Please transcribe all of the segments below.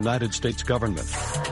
United States government.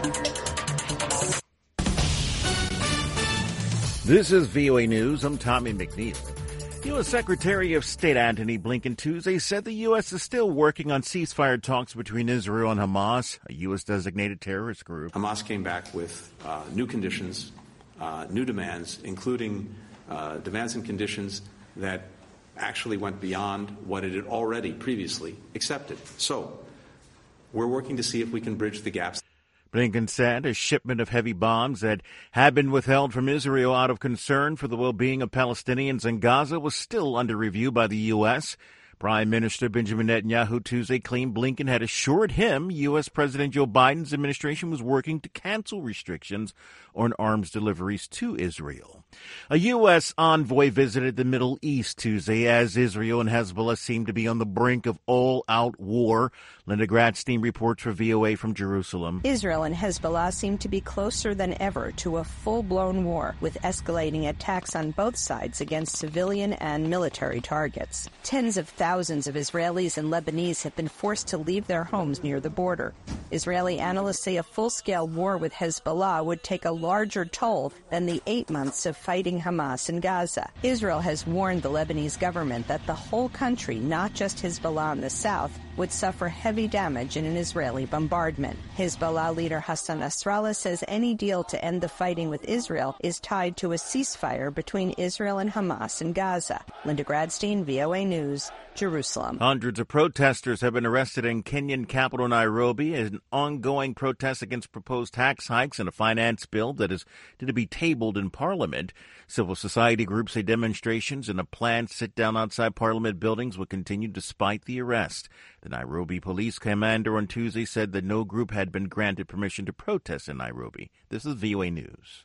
This is VOA News. I'm Tommy McNeil. U.S. Secretary of State Antony Blinken Tuesday said the U.S. is still working on ceasefire talks between Israel and Hamas, a U.S.-designated terrorist group. Hamas came back with new conditions, new demands, including demands and conditions that actually went beyond what it had already previously accepted. So we're working to see if we can bridge the gaps. Blinken said a shipment of heavy bombs that had been withheld from Israel out of concern for the well-being of Palestinians in Gaza was still under review by the U.S. Prime Minister Benjamin Netanyahu Tuesday claimed Blinken had assured him U.S. President Joe Biden's administration was working to cancel restrictions on arms deliveries to Israel. A U.S. envoy visited the Middle East Tuesday as Israel and Hezbollah seem to be on the brink of all-out war. Linda Gradstein reports for VOA from Jerusalem. Israel and Hezbollah seem to be closer than ever to a full-blown war, with escalating attacks on both sides against civilian and military targets. Tens of thousands of Israelis and Lebanese have been forced to leave their homes near the border. Israeli analysts say a full-scale war with Hezbollah would take a larger toll than the 8 months of fighting Hamas in Gaza. Israel has warned the Lebanese government that the whole country, not just Hezbollah in the south, would suffer heavy damage in an Israeli bombardment. Hezbollah leader Hassan Nasrallah says any deal to end the fighting with Israel is tied to a ceasefire between Israel and Hamas in Gaza. Linda Gradstein, VOA News, Jerusalem. Hundreds of protesters have been arrested in Kenyan capital Nairobi in an ongoing protest against proposed tax hikes and a finance bill that is to be tabled in Parliament. Civil society groups say demonstrations and a planned sit-down outside Parliament buildings will continue despite the arrest. The Nairobi police commander on Tuesday said that no group had been granted permission to protest in Nairobi. This is VOA News.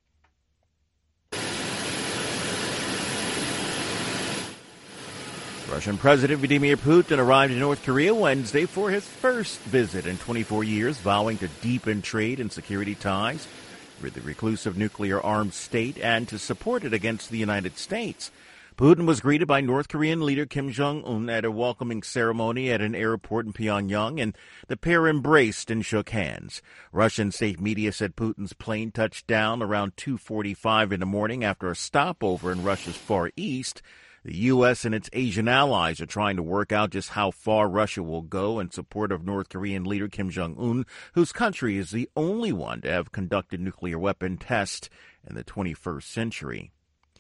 Russian President Vladimir Putin arrived in North Korea Wednesday for his first visit in 24 years, vowing to deepen trade and security ties with the reclusive nuclear-armed state and to support it against the United States. Putin was greeted by North Korean leader Kim Jong-un at a welcoming ceremony at an airport in Pyongyang, and the pair embraced and shook hands. Russian state media said Putin's plane touched down around 2:45 in the morning after a stopover in Russia's Far East. The U.S. and its Asian allies are trying to work out just how far Russia will go in support of North Korean leader Kim Jong-un, whose country is the only one to have conducted nuclear weapon tests in the 21st century.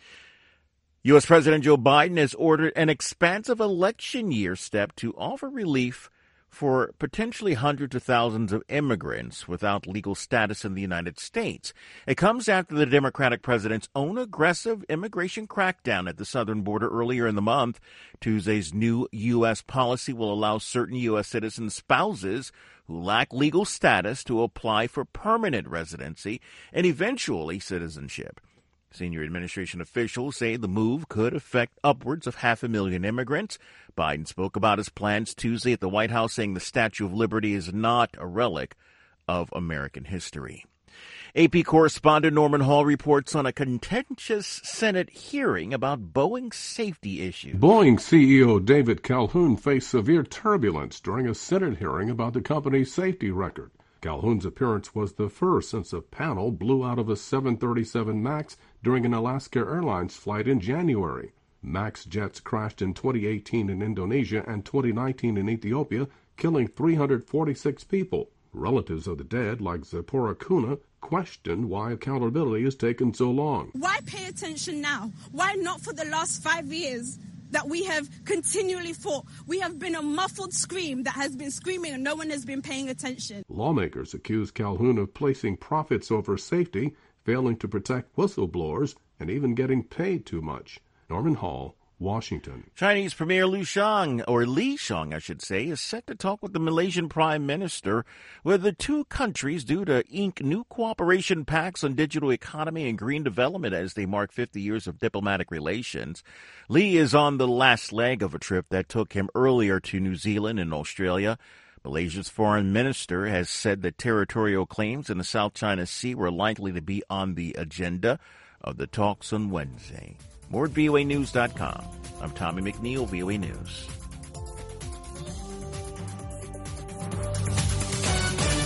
U.S. President Joe Biden has ordered an expansive election year step to offer relief for potentially hundreds of thousands of immigrants without legal status in the United States. It comes after the Democratic president's own aggressive immigration crackdown at the southern border earlier in the month. Tuesday's new U.S. policy will allow certain U.S. citizens' spouses who lack legal status to apply for permanent residency and eventually citizenship. Senior administration officials say the move could affect upwards of 500,000 immigrants. Biden spoke about his plans Tuesday at the White House, saying the Statue of Liberty is not a relic of American history. AP correspondent Norman Hall reports on a contentious Senate hearing about Boeing's safety issues. Boeing CEO David Calhoun faced severe turbulence during a Senate hearing about the company's safety record. Calhoun's appearance was the first since a panel blew out of a 737 MAX during an Alaska Airlines flight in January. MAX jets crashed in 2018 in Indonesia and 2019 in Ethiopia, killing 346 people. Relatives of the dead, like Zipporah Kuna, question why accountability has taken so long. Why pay attention now? Why not for the last 5 years? That we have continually fought. We have been a muffled scream that has been screaming and no one has been paying attention. Lawmakers accuse Calhoun of placing profits over safety, failing to protect whistleblowers, and even getting paid too much. Norman Hall, Washington. Chinese Premier Li Qiang, is set to talk with the Malaysian Prime Minister, with the two countries due to ink new cooperation pacts on digital economy and green development as they mark 50 years of diplomatic relations. Li is on the last leg of a trip that took him earlier to New Zealand and Australia. Malaysia's foreign minister has said that territorial claims in the South China Sea were likely to be on the agenda of the talks on Wednesday. More at voanews.com. I'm Tommy McNeil, VOA News.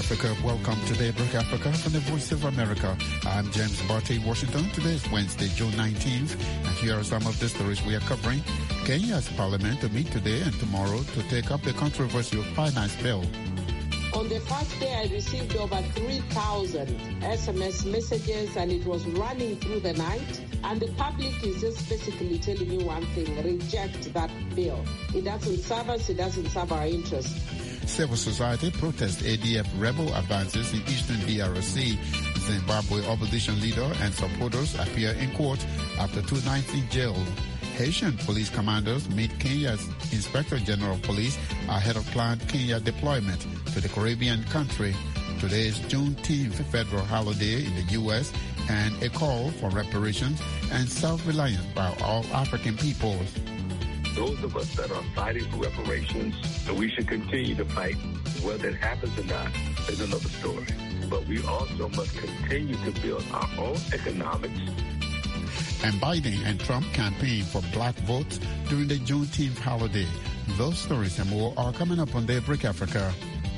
Africa. Welcome to Daybreak Africa from the Voice of America. I'm James Barty, Washington. Today is Wednesday, June 19th, and here are some of the stories we are covering. Kenya's parliament to meet today and tomorrow to take up the controversial finance bill. On the first day, I received over 3,000 SMS messages, and it was running through the night. And the public is just basically telling you one thing: reject that bill. It doesn't serve us, it doesn't serve our interests. Civil society protests ADF rebel advances in eastern DRC. Zimbabwe opposition leader and supporters appear in court after 2 nights in jail. Haitian police commanders meet Kenya's Inspector General of Police ahead of planned Kenya deployment to the Caribbean country. Today is Juneteenth, federal holiday in the U.S., and a call for reparations and self-reliance by all African peoples. Those of us that are fighting for reparations, so we should continue to fight. Whether it happens or not is another story. But we also must continue to build our own economics. And Biden and Trump campaign for black votes during the Juneteenth holiday. Those stories and more are coming up on Daybreak Africa.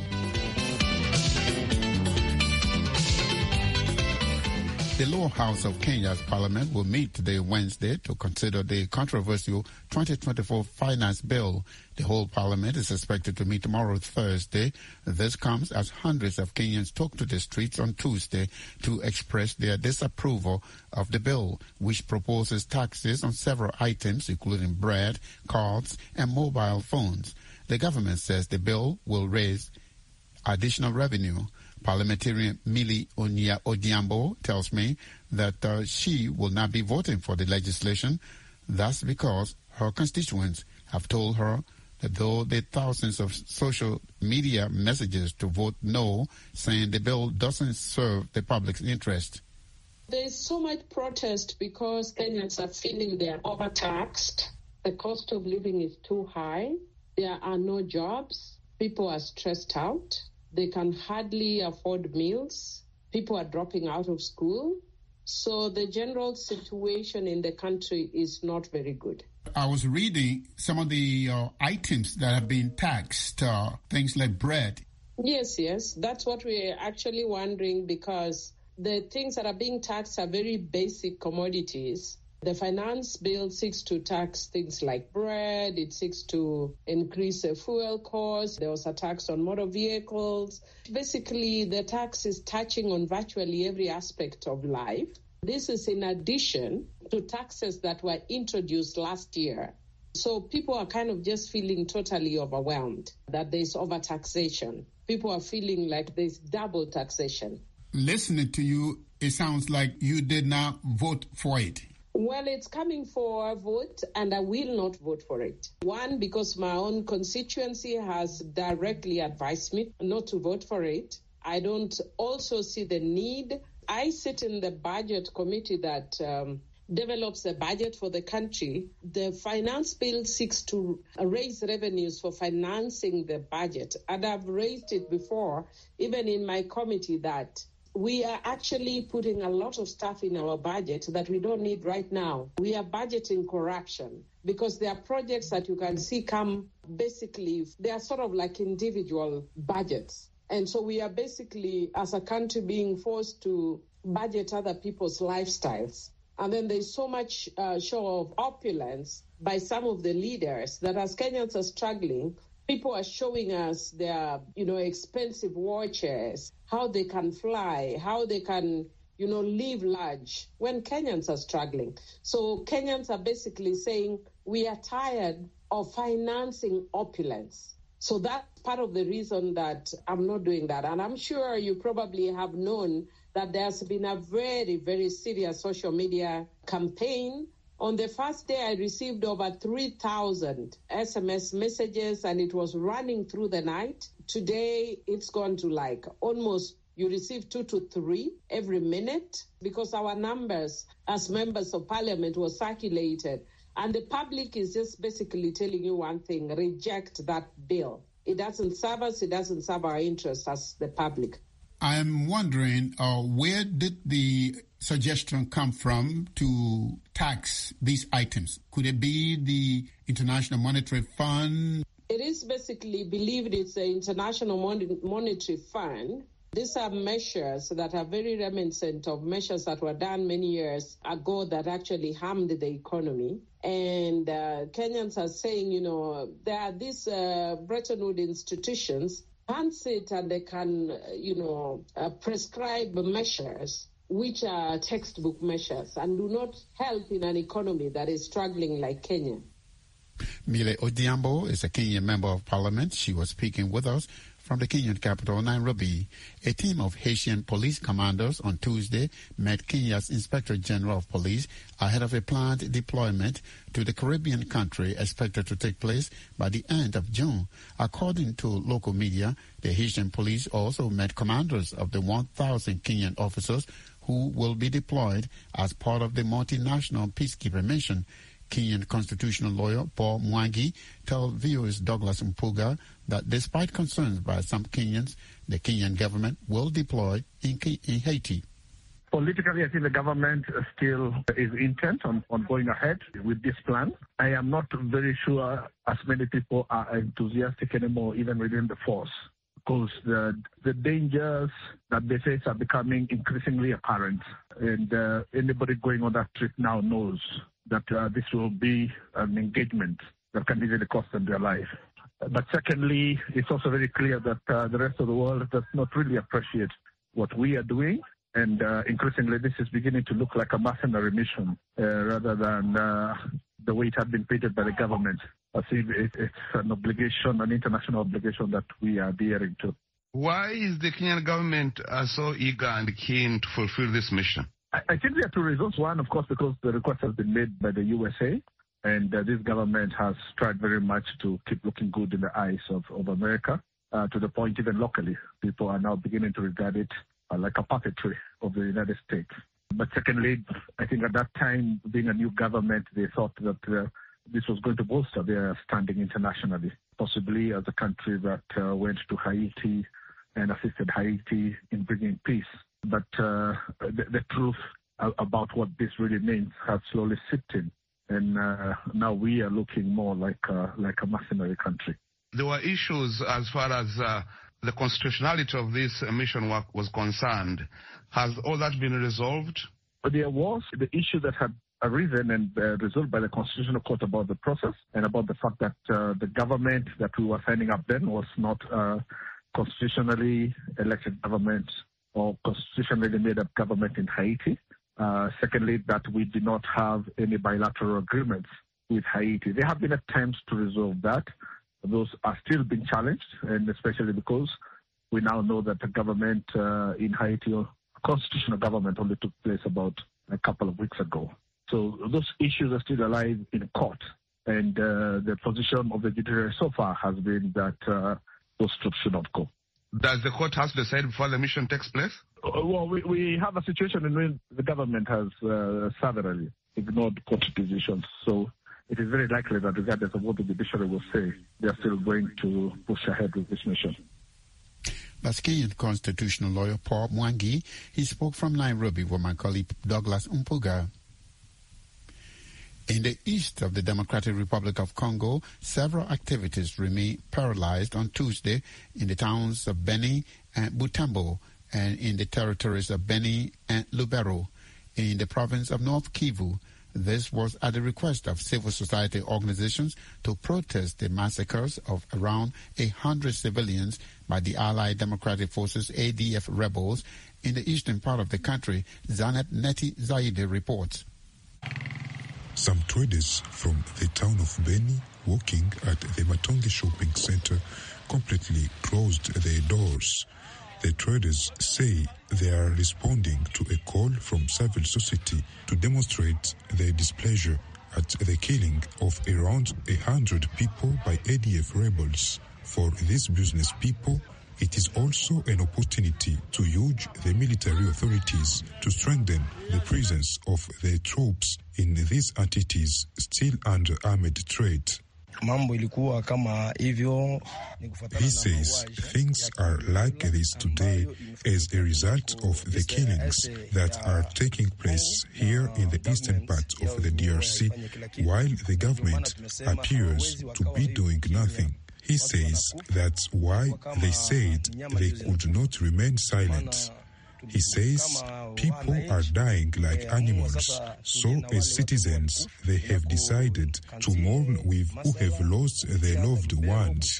The lower house of Kenya's parliament will meet today, Wednesday, to consider the controversial 2024 finance bill. The whole parliament is expected to meet tomorrow, Thursday. This comes as hundreds of Kenyans took to the streets on Tuesday to express their disapproval of the bill, which proposes taxes on several items, including bread, cards, and mobile phones. The government says the bill will raise additional revenue. Parliamentarian Millie Odiambo tells me that she will not be voting for the legislation. That's because her constituents have told her that though the thousands of social media messages to vote no, saying the bill doesn't serve the public's interest. There is so much protest because Kenyans are feeling they are overtaxed. The cost of living is too high. There are no jobs. People are stressed out. They can hardly afford meals. People are dropping out of school. So the general situation in the country is not very good. I was reading some of the items that have been taxed, things like bread. Yes. That's what we're actually wondering, because the things that are being taxed are very basic commodities. The finance bill seeks to tax things like bread. It seeks to increase the fuel costs. There was a tax on motor vehicles. Basically, the tax is touching on virtually every aspect of life. This is in addition to taxes that were introduced last year. So people are kind of just feeling totally overwhelmed that there's overtaxation. People are feeling like there's double taxation. Listening to you, it sounds like you did not vote for it. Well, it's coming for a vote, and I will not vote for it. One, because my own constituency has directly advised me not to vote for it. I don't also see the need. I sit in the budget committee that develops the budget for the country. The finance bill seeks to raise revenues for financing the budget. And I've raised it before, even in my committee, that we are actually putting a lot of stuff in our budget that we don't need right now. We are budgeting corruption because there are projects that you can see come, basically, they are sort of like individual budgets. And so we are basically, as a country, being forced to budget other people's lifestyles. And then there's so much show of opulence by some of the leaders that as Kenyans are struggling, people are showing us their, expensive watches, how they can fly, how they can, live large when Kenyans are struggling. So Kenyans are basically saying we are tired of financing opulence. So that's part of the reason that I'm not doing that. And I'm sure you probably have known that there's been a very, very serious social media campaign. On the first day, I received over 3,000 SMS messages, and it was running through the night. Today, it's gone to almost, you receive 2 to 3 every minute, because our numbers as members of parliament were circulated. And the public is just basically telling you one thing: reject that bill. It doesn't serve us, it doesn't serve our interests as the public. I'm wondering, where did the suggestion come from to tax these items? Could it be the International Monetary Fund? It is basically believed it's the International Monetary Fund, These are measures that are very reminiscent of measures that were done many years ago that actually harmed the economy. And Kenyans are saying, there are these Bretton Woods institutions can sit and they can, prescribe measures which are textbook measures and do not help in an economy that is struggling like Kenya. Mile Odhiambo is a Kenyan member of parliament. She was speaking with us from the Kenyan capital, Nairobi. A team of Haitian police commanders on Tuesday met Kenya's Inspector General of Police ahead of a planned deployment to the Caribbean country expected to take place by the end of June. According to local media, the Haitian police also met commanders of the 1,000 Kenyan officers who will be deployed as part of the multinational peacekeeping mission. Kenyan constitutional lawyer Paul Mwangi told viewers Douglas Mpuga that despite concerns by some Kenyans, the Kenyan government will deploy in Haiti. Politically, I think the government still is intent on going ahead with this plan. I am not very sure as many people are enthusiastic anymore, even within the force, because the dangers that they face are becoming increasingly apparent. And anybody going on that trip now knows that this will be an engagement that can easily cost them their life. But secondly, it's also very clear that the rest of the world does not really appreciate what we are doing. And increasingly, this is beginning to look like a mercenary mission rather than the way it had been treated by the government. As if it's an obligation, an international obligation that we are adhering to. Why is the Kenyan government so eager and keen to fulfill this mission? I think there are two reasons. One, of course, because the request has been made by the USA, and this government has tried very much to keep looking good in the eyes of America, to the point even locally, people are now beginning to regard it like a puppetry of the United States. But secondly, I think at that time, being a new government, they thought that this was going to bolster their standing internationally, possibly as a country that went to Haiti and assisted Haiti in bringing peace. But the truth about what this really means has slowly seeped in, and now we are looking more like a mercenary country. There were issues as far as the constitutionality of this mission work was concerned. Has all that been resolved? There was the issue that had arisen and resolved by the Constitutional Court about the process and about the fact that the government that we were signing up then was not constitutionally elected government or constitutionally made up government in Haiti. Secondly, that we did not have any bilateral agreements with Haiti. There have been attempts to resolve that. Those are still being challenged, and especially because we now know that the government in Haiti, or constitutional government, only took place about a couple of weeks ago. So those issues are still alive in court, and the position of the judiciary so far has been that those troops should not go. Does the court have to decide before the mission takes place? Well, we have a situation in which the government has severally ignored court decisions. So it is very likely that regardless of what the judiciary will say, they are still going to push ahead with this mission. That's Kenyan constitutional lawyer Paul Mwangi. He spoke from Nairobi with my colleague Douglas Mpuga. In the east of the Democratic Republic of Congo, several activities remain paralyzed on Tuesday in the towns of Beni and Butembo and in the territories of Beni and Lubero. In the province of North Kivu, this was at the request of civil society organizations to protest the massacres of around 100 civilians by the Allied Democratic Forces ADF rebels in the eastern part of the country. Zanet Neti Zaide reports. Some traders from the town of Beni working at the Matonge shopping center completely closed their doors. The traders say they are responding to a call from civil society to demonstrate their displeasure at the killing of around 100 people by ADF rebels. For these business people, it is also an opportunity to urge the military authorities to strengthen the presence of their troops in these entities still under armed trade. He says things are like this today as a result of the killings that are taking place here in the eastern part of the DRC, while the government appears to be doing nothing. He says that's why they said they could not remain silent. He says people are dying like animals, so as citizens they have decided to mourn with who have lost their loved ones.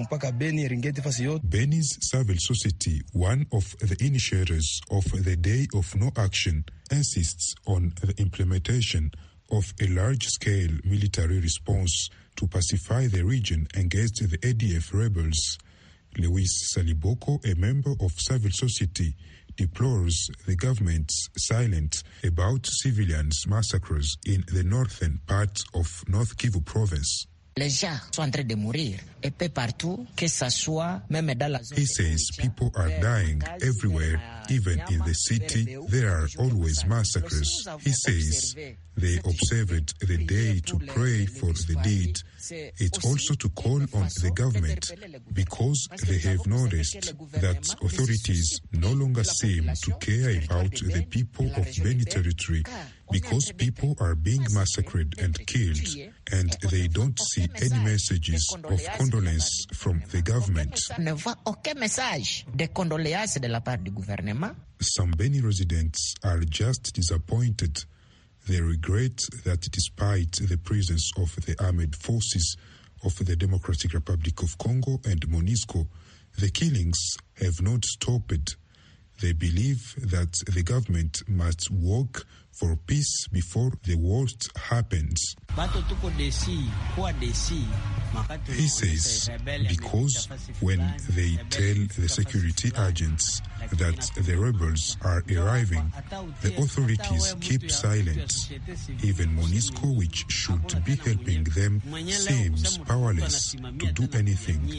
Beni's civil society, one of the initiators of the Day of No Action, insists on the implementation of a large-scale military response to pacify the region against the ADF rebels. Lewis Saliboko, a member of civil society, deplores the government's silence about civilians' massacres in the northern part of North Kivu province. Les gens sont en train de mourir, et peu partout, que ça soit même dans la zone. He says people are dying everywhere, even in the city. There are always massacres. He says they observed the day to pray for the deed. It's also to call on the government because they have noticed that authorities no longer seem to care about the people of Beni territory because people are being massacred and killed, and they don't see any messages of condolence from the government. Some Beni residents are just disappointed. They regret that despite the presence of the armed forces of the Democratic Republic of Congo and MONUSCO, the killings have not stopped. They believe that the government must work for peace before the worst happens. He says because when they tell the security agents that the rebels are arriving, the authorities keep silent. Even MONUSCO, which should be helping them, seems powerless to do anything.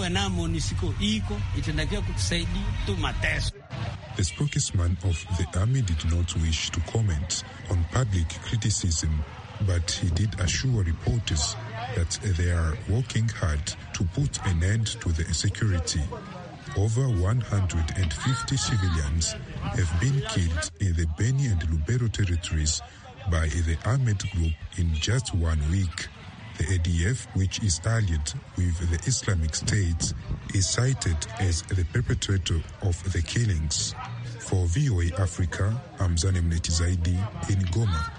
The spokesman of the army did not wish to comment on public criticism, but he did assure reporters that they are working hard to put an end to the insecurity. Over 150 civilians have been killed in the Beni and Lubero territories by the armed group in just 1 week. The ADF, which is allied with the Islamic State, is cited as the perpetrator of the killings. For VOA Africa, I'm Zanem Netizaidi in Goma.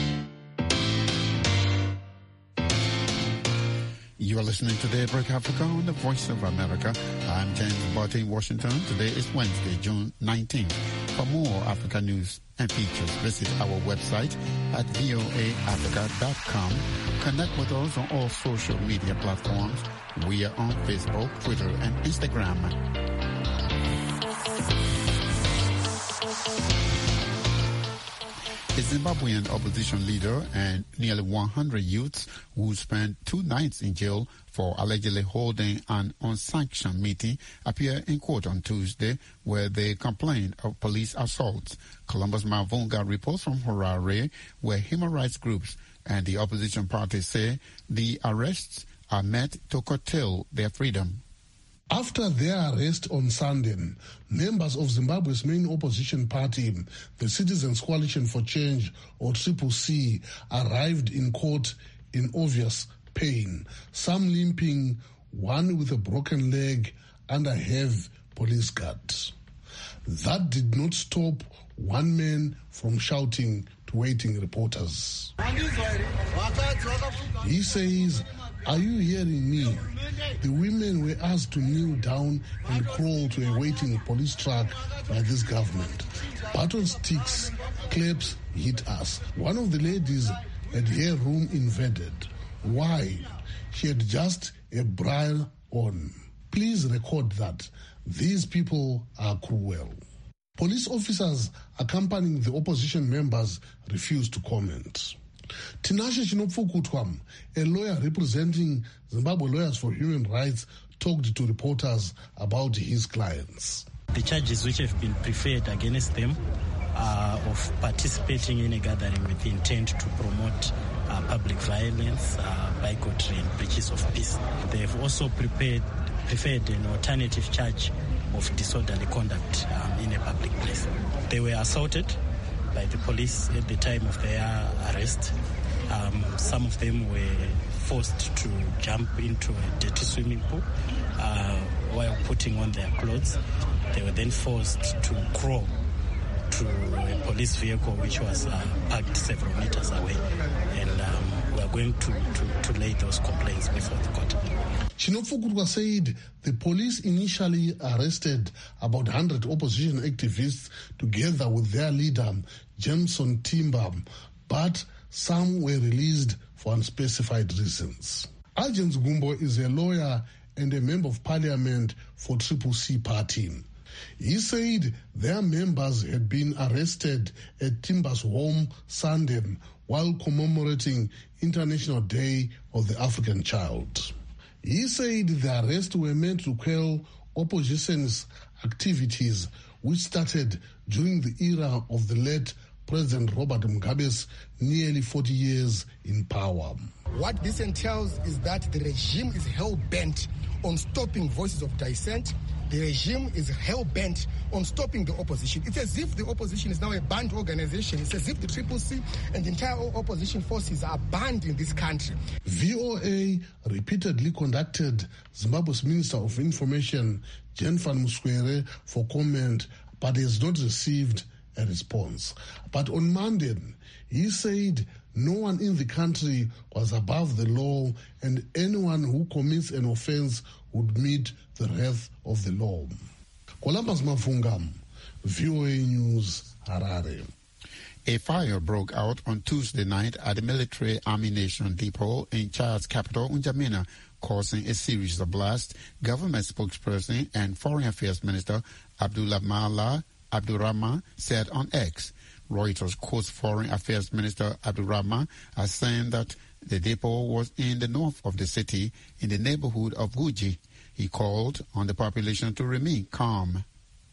You are listening to Daybreak Africa on the Voice of America. I'm James Barty in Washington. Today is Wednesday, June 19th. For more Africa news and features, visit our website at voaafrica.com. Connect with us on all social media platforms. We are on Facebook, Twitter, and Instagram. A Zimbabwean opposition leader and nearly 100 youths who spent 2 nights in jail for allegedly holding an unsanctioned meeting appeared in court on Tuesday, where they complained of police assaults. Columbus Mavunga reports from Harare, where human rights groups and the opposition parties say the arrests are meant to curtail their freedom. After their arrest on Sunday, members of Zimbabwe's main opposition party, the Citizens Coalition for Change, or CCC, arrived in court in obvious pain, some limping, one with a broken leg and a heavy police guard. That did not stop one man from shouting to waiting reporters. He says, "Are you hearing me? The women were asked to kneel down and crawl to a waiting police truck by this government. Baton sticks, claps hit us. One of the ladies had her room invaded. Why? She had just a bra on. Please record that. These people are cruel." Police officers accompanying the opposition members refused to comment. Tinashe Chinopfukutwa, a lawyer representing Zimbabwe Lawyers for Human Rights, talked to reporters about his clients. The charges which have been preferred against them are of participating in a gathering with the intent to promote public violence, bigotry, and breaches of peace. They have also preferred an alternative charge of disorderly conduct in a public place. They were assaulted by the police at the time of their arrest. Some of them were forced to jump into a dirty swimming pool while putting on their clothes. They were then forced to crawl to a police vehicle which was parked several meters away. And we are going to lay those complaints before the court. Chinopfukurwa said the police initially arrested about 100 opposition activists together with their leader, Jameson Timber, but some were released for unspecified reasons. Algens Gumbo is a lawyer and a member of parliament for Triple C Party. He said their members had been arrested at Timber's home Sunday while commemorating International Day of the African Child. He said the arrests were meant to quell opposition's activities, which started during the era of the late President Robert Mugabe's nearly 40 years in power. What this entails is that the regime is hell-bent on stopping voices of dissent. The regime is hell-bent on stopping the opposition. It's as if the opposition is now a banned organization. It's as if the Triple C and the entire opposition forces are banned in this country. VOA repeatedly contacted Zimbabwe's Minister of Information, Jen van Muswere, for comment, but has not received a response. But on Monday, he said no one in the country was above the law and anyone who commits an offense would meet the wrath of the law. Columbus Mafungam, VOA News, Harare. A fire broke out on Tuesday night at the military ammunition depot in Chad's capital, N'Djamena, causing a series of blasts. Government spokesperson and Foreign Affairs Minister Abdullah Abdurrahman said on X. Reuters quotes Foreign Affairs Minister Abdurrahman as saying that the depot was in the north of the city in the neighborhood of Guji. He called on the population to remain calm.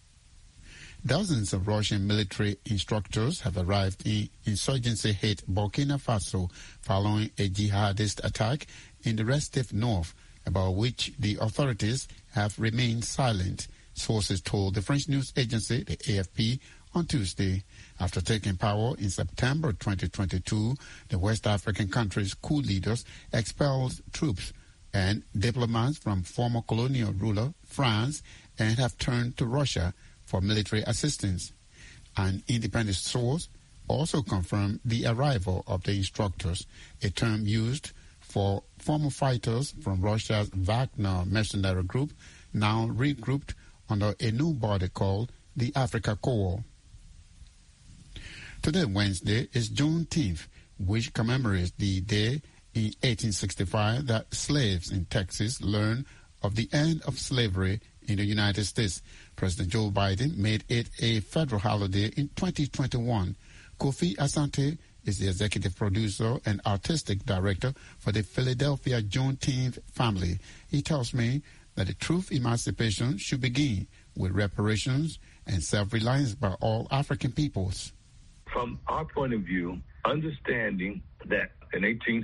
Dozens of Russian military instructors have arrived in insurgency-hit Burkina Faso following a jihadist attack in the restive north, about which the authorities have remained silent, sources told the French news agency, the AFP, on Tuesday. After taking power in September 2022, the West African country's coup leaders expelled troops and diplomats from former colonial ruler France and have turned to Russia for military assistance. An independent source also confirmed the arrival of the instructors, a term used for former fighters from Russia's Wagner mercenary group, now regrouped under a new body called the Africa Corps. Today, Wednesday, is Juneteenth, which commemorates the day in 1865 that slaves in Texas learned of the end of slavery in the United States. President Joe Biden made it a federal holiday in 2021. Kofi Asante is the executive producer and artistic director for the Philadelphia Juneteenth family. He tells me that the truth emancipation should begin with reparations and self-reliance by all African peoples. From our point of view, understanding that in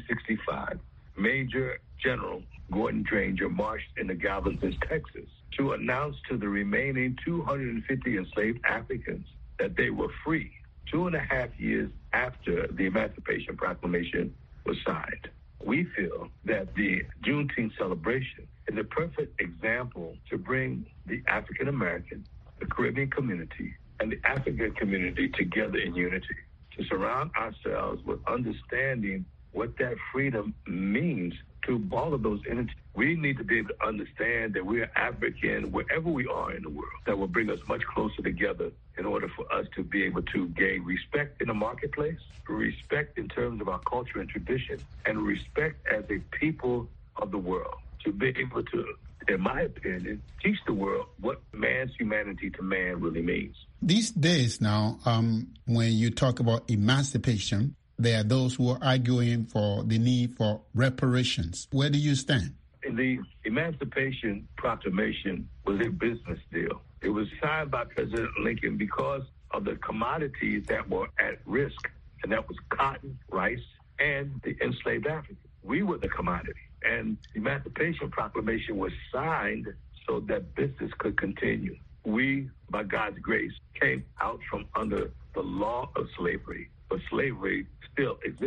1865, Major General Gordon Granger marched into Galveston, Texas, to announce to the remaining 250 enslaved Africans that they were free 2.5 years after the Emancipation Proclamation was signed. We feel that the Juneteenth celebration is a perfect example to bring the African American, the Caribbean community, and the African community together in unity, to surround ourselves with understanding what that freedom means to all of those entities. We need to be able to understand that we are African wherever we are in the world. That will bring us much closer together in order for us to be able to gain respect in the marketplace, respect in terms of our culture and tradition, and respect as a people of the world, to be able to, in my opinion, teach the world what man's humanity to man really means. These days now, when you talk about emancipation, there are those who are arguing for the need for reparations. Where do you stand? The Emancipation Proclamation was a business deal. It was signed by President Lincoln because of the commodities that were at risk, and that was cotton, rice, and the enslaved Africans. We were the commodity. And the Emancipation Proclamation was signed so that business could continue. We, by God's grace, came out from under the law of slavery, but slavery still exists.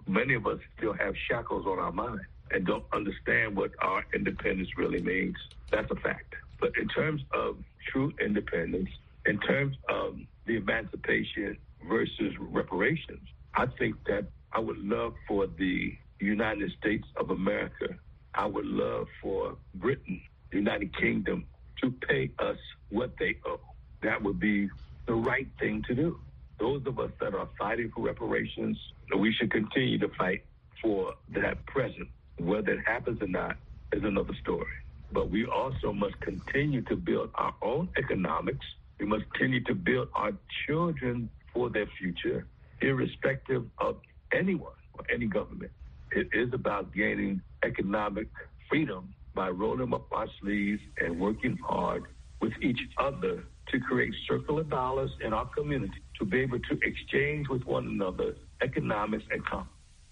many of us still have shackles on our mind and don't understand what our independence really means. That's a fact. But in terms of true independence, in terms of the emancipation versus reparations, I think that I would love for the United States of America, I would love for Britain, the United Kingdom, to pay us what they owe. That would be the right thing to do. Those of us that are fighting for reparations, we should continue to fight for that present. Whether it happens or not is another story. But we also must continue to build our own economics. We must continue to build our children for their future, irrespective of anyone or any government. It is about gaining economic freedom by rolling up our sleeves and working hard with each other to create circular dollars in our community, to be able to exchange with one another economics and commerce.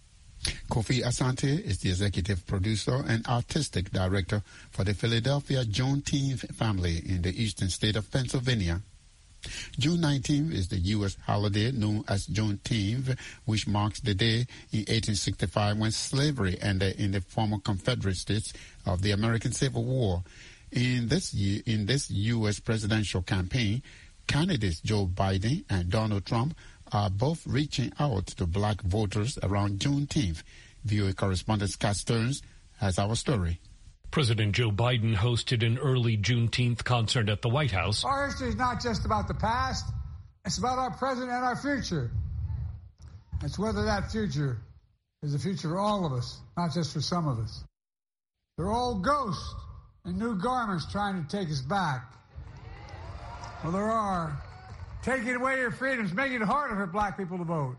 Kofi Asante is the executive producer and artistic director for the Philadelphia Juneteenth family in the eastern state of Pennsylvania. June 19th is the U.S. holiday known as Juneteenth, which marks the day in 1865 when slavery ended in the former Confederate States of the American Civil War. In this U.S. presidential campaign, candidates Joe Biden and Donald Trump are both reaching out to black voters around Juneteenth. VOA correspondent Scott Stearns has our story. President Joe Biden hosted an early Juneteenth concert at the White House. Our history is not just about the past, it's about our present and our future. It's whether that future is the future for all of us, not just for some of us. They're old ghosts in new garments trying to take us back. Well, there are. Taking away your freedoms, making it harder for black people to vote,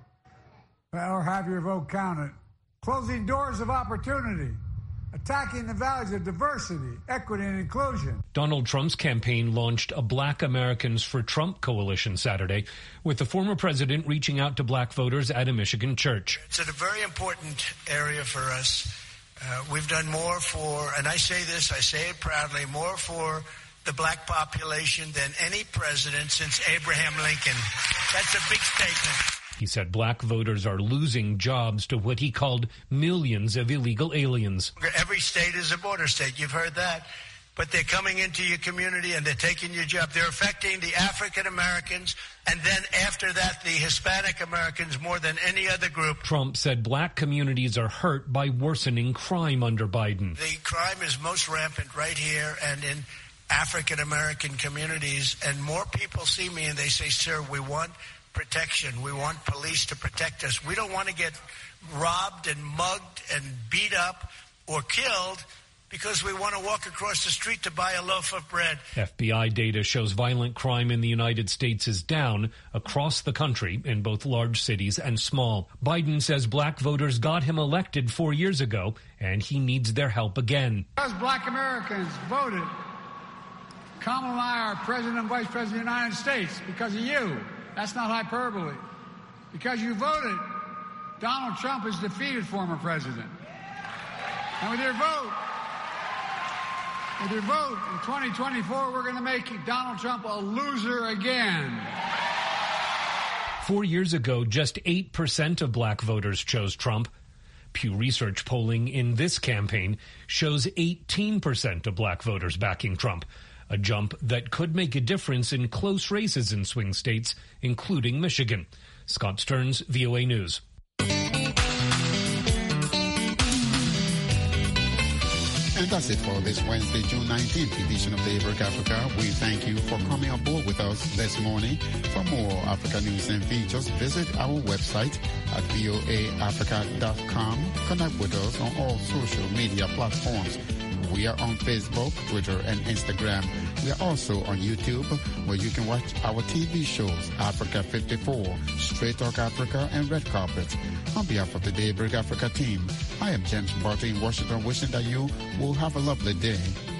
or have your vote counted. Closing doors of opportunity. Attacking the values of diversity, equity, and inclusion. Donald Trump's campaign launched a Black Americans for Trump coalition Saturday, with the former president reaching out to black voters at a Michigan church. It's a very important area for us. We've done more for, and I say this, I say it proudly, more for the black population than any president since Abraham Lincoln. That's a big statement. He said black voters are losing jobs to what he called millions of illegal aliens. Every state is a border state. You've heard that. But they're coming into your community and they're taking your job. They're affecting the African Americans and then after that the Hispanic Americans more than any other group. Trump said black communities are hurt by worsening crime under Biden. The crime is most rampant right here and in African American communities, and more people see me and they say, sir, we want protection. We want police to protect us. We don't want to get robbed and mugged and beat up or killed because we want to walk across the street to buy a loaf of bread. FBI data shows violent crime in the United States is down across the country in both large cities and small. Biden says black voters got him elected 4 years ago, and he needs their help again. Because black Americans voted, Kamala and I are President and Vice President of the United States because of you. That's not hyperbole. Because you voted, Donald Trump is defeated former president. And with your vote in 2024, we're going to make Donald Trump a loser again. 4 years ago, just 8% of black voters chose Trump. Pew Research polling in this campaign shows 18% of black voters backing Trump. A jump that could make a difference in close races in swing states, including Michigan. Scott Stearns, VOA News. And that's it for this Wednesday, June 19th edition of Daybreak Africa. We thank you for coming aboard with us this morning. For more Africa news and features, visit our website at voaafrica.com. Connect with us on all social media platforms. We are on Facebook, Twitter, and Instagram. We are also on YouTube, where you can watch our TV shows, Africa 54, Straight Talk Africa, and Red Carpet. On behalf of the Daybreak Africa team, I am James Barty in Washington, wishing that you will have a lovely day.